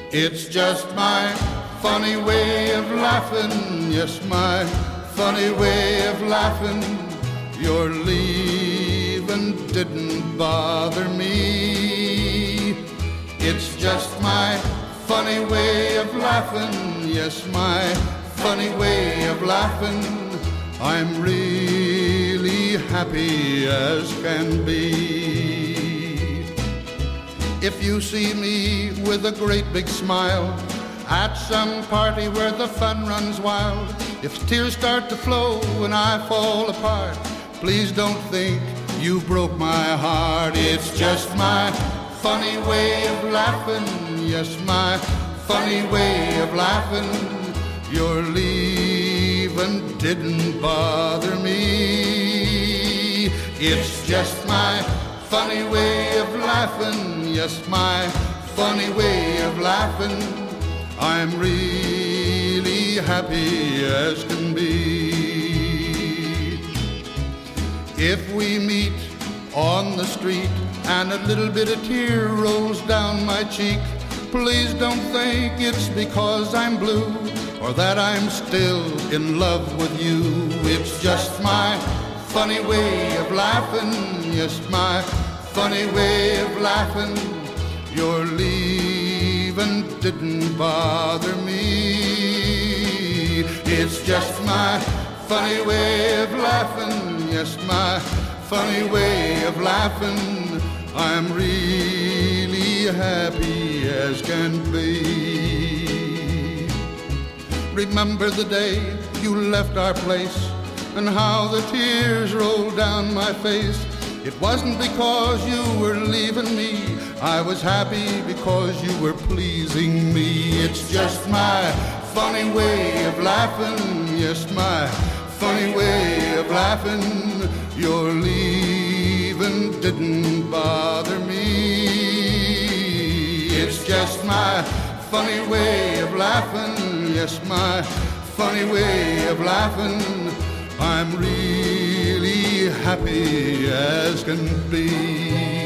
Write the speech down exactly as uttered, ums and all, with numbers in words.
It's just my funny way of laughing, yes, my funny way of laughing. Your leaving didn't bother me. It's just my funny way of laughing, yes, my funny way of laughing. I'm really happy as can be. If you see me with a great big smile at some party where the fun runs wild, if tears start to flow and I fall apart, please don't think you broke my heart. It's just my funny way of laughing, yes, my funny way of laughing. Your leaving didn't bother me. It's just my funny way of laughing, yes, my funny way of laughing. I'm really happy as can be. If we meet on the street and a little bit of tear rolls down my cheek, please don't think it's because I'm blue or that I'm still in love with you. It's just my funny way of laughing, yes, my funny way of laughing. Your leaving didn't bother me. It's just my funny way of laughing, yes, my funny way of laughing. I'm really happy as can be. Remember the day you left our place and how the tears rolled down my face. It wasn't because you were leaving me. I was happy because you were pleasing me. It's just my funny way of laughing, yes, my funny way of laughing. Your leaving didn't bother me. It's just my funny way of laughing, yes, my funny way of laughing. I'm really happy as can be.